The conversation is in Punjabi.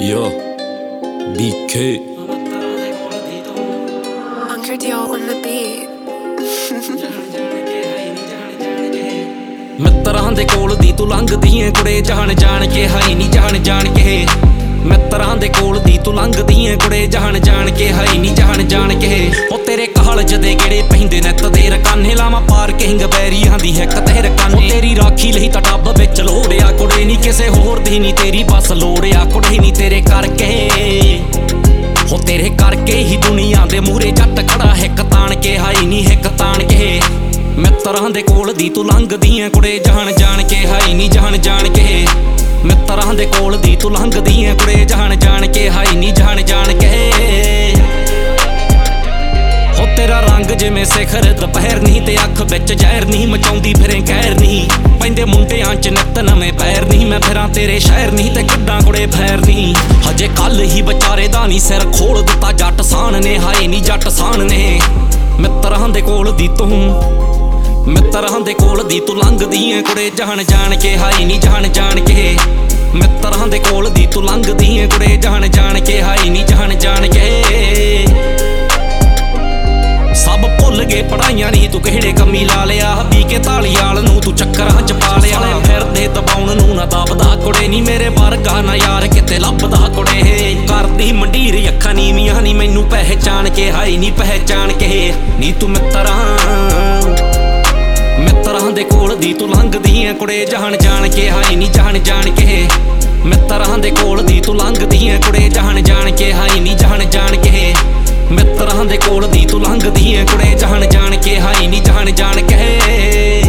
Yo, BK. Anchor Dior on the beat. ਮਿੱਤਰਾਂ ਦੇ ਕੋਲ ਦੀ ਤੂੰ ਲੰਘਦੀ ਏ ਕੁੜੇ ਜਾਣ ਜਾਣ ਕੇ ਹਾਈ ਨੀ ਜਾਣ ਜਾਣ ਕੇ ਮਿੱਤਰਾਂ ਦੇ ਕੋਲ ਦੀ ਤੂੰ ਲੰਘਦੀ ਏ ਕੁੜੇ ਜਾਣ ਜਾਣ ਕੇ ਹਾਈ ਨੀ ਜਾਣ ਜਾਣ ਕੇ ਉਹ ਤੇਰੇ ਕਾਲਜ ਦੇ ਗੇੜੇ ਪੈਂਦੇ ਨਿੱਤ ਦੇ ਰਕਾਨੇ ਲਾਵਾਂ ਪਾਰ ਕਿੰਗ ਬੈਰੀਆਂ ਦੀ ਹਿੱਕ ਤੇ ਰਕਾਨੇ ਤੇਰੀ ਰਾਖੀ ਲਈ ਤਾਂ ਟੱਬ ਵਿੱਚ ਲੋੜਿਆ ਕੁੜੇ ਨੀ ਕਿਸੇ ਹੋਰ ਦੀ ਨੀ ਤੇਰੀ ਬਸ ਲੋੜਿਆ ਕੁੜੇ ਨੀ ਤੇਰੇ ਕਰਕੇ ਹੋ ਤੇਰੇ ਕਰਕੇ ਹੀ ਦੁਨੀਆ ਦੇ ਮੂਹਰੇ ਜੱਟ ਖੜਾ ਹਿੱਕ ਤਾਣ ਕੇ ਹਾਈ ਨੀ ਹਿੱਕ ਤਾਣ ਕੇ ਮਿੱਤਰਾਂ ਦੇ ਕੋਲ ਦੀ ਤੂੰ ਲੰਘਦੀ ਏ ਕੁੜੇ ਜਾਣ ਜਾਣ ਕੇ ਹਾਈ ਨੀ ਜਾਣ ਜਾਣ ਕੇ ਮਿੱਤਰਾਂ ਦੇ ਕੋਲ ਦੀ ਤੂੰ ਲੰਘਦੀ ਏ ਕੁੜੇ ਜਾਣ ਜਾਣ ਕੇ ਹਾਈ ਨੀ ਜਾਣ ਜਾਣ ਕੇ ਹੋ ਤੇਰਾ ਰੰਗ ਜਿਵੇਂ ਸਿਖਰ ਦੁਪਹਿਰ ਨਹੀਂ ਤੇ ਅੱਖ ਵਿੱਚ ਜ਼ਹਿਰ ਨਹੀਂ ਮਚਾਉਂਦੀ ਫਿਰੇ ਕਹਿਰ ਨਹੀਂ ਪੈਂਦੇ ਮੁੰਡਿਆਂ ਚ ਨਿੱਤ ਨਵੇਂ ਪੈਰ ਨਹੀਂ ਮੈਂ ਫਿਰਾਂ ਤੇਰੇ ਸ਼ਹਿਰ ਨਹੀਂ ਤੇ ਕੱਢਾਂ ਕੁੜੇ ਫੈਰ ਨਹੀਂ ਹਜੇ ਕੱਲ ਹੀ ਵਿਚਾਰੇ ਦਾ ਨਹੀਂ ਸਿਰ ਖੋਲ ਦਿੱਤਾ ਜੱਟ ਸਾਨ ਨੇ ਹਾਏ ਨੀ ਜੱਟ ਸਾਨ ਨੇ ਮਿੱਤਰਾਂ ਦੇ ਕੋਲ ਦੀ ਮਿੱਤਰਾਂ ਦੇ ਕੋਲ ਦੀ ਤੂੰ ਲੰਘਦੀ ਏ ਕੁੜੇ ਜਾਣ ਜਾਣ ਕੇ ਹਾਈ ਨੀ ਜਾਣ ਜਾਣ ਕੇ ਮਿੱਤਰਾਂ ਦੇ ਕੋਲ ਦੀ ਤੂੰ ਲੰਘਦੀ ਏ ਕੁੜੇ ਜਾਣ ਜਾਣ ਕੇ ਹਾਈ ਨੀ ਜਾਣ ਜਾਣ ਕੇ ਸਭ ਭੁੱਲ ਗਏ ਪੜਾਈਆਂ ਨਹੀਂ ਤੂੰ ਕਿਹੜੇ ਕੰਮੀ ਲਾ ਲਿਆ ਪੀ ਕੇ ਧਾਲੀਵਾਲ ਨੂੰ ਤੂੰ ਚੱਕਰਾਂ ਚ ਪਾ ਲਿਆ ਫਿਰਦੇ ਦਬਾਉਣ ਨੂੰ ਨਾ ਦਬਦਾ ਕੁੜੇ ਨੀ ਮੇਰੇ ਵਰਗਾ ਨਾ ਯਾਰ ਕਿਤੇ ਲੱਭਦਾ ਕੁੜੇ ਕਰਦੀ ਮੰਡੀਰ ਅੱਖਾਂ ਨੀਵੀਆਂ ਨੀ ਮੈਨੂੰ ਪਹਿਚਾਣ ਕੇ ਹਾਈ ਨੀ ਪਹਿਚਾਣ ਕੇ ਨੀ ਤੂੰ ਮਿੱਤਰਾਂ ਦੇ ਕੋਲ ਦੀ ਤੂੰ ਲੰਘਦੀ ਏ ਕੁੜੇ ਜਾਣ ਜਾਣ ਕੇ ਹਾਈ ਨੀ ਜਾਣ ਜਾਣ ਕੇ ਮਿੱਤਰਾਂ ਦੇ ਕੋਲ ਦੀ ਤੂੰ ਲੰਘਦੀ ਏ ਕੁੜੇ ਜਾਣ ਜਾਣ ਕੇ ਹਾਈ ਨੀ ਜਾਣ ਜਾਣ ਕੇ ਮਿੱਤਰਾਂ ਦੇ ਕੋਲ ਦੀ ਤੂੰ ਲੰਘਦੀ ਏ ਕੁੜੇ ਜਾਣ ਜਾਣ ਕੇ ਹਾਈ ਨੀ ਜਾਣ ਜਾਣ ਕੇ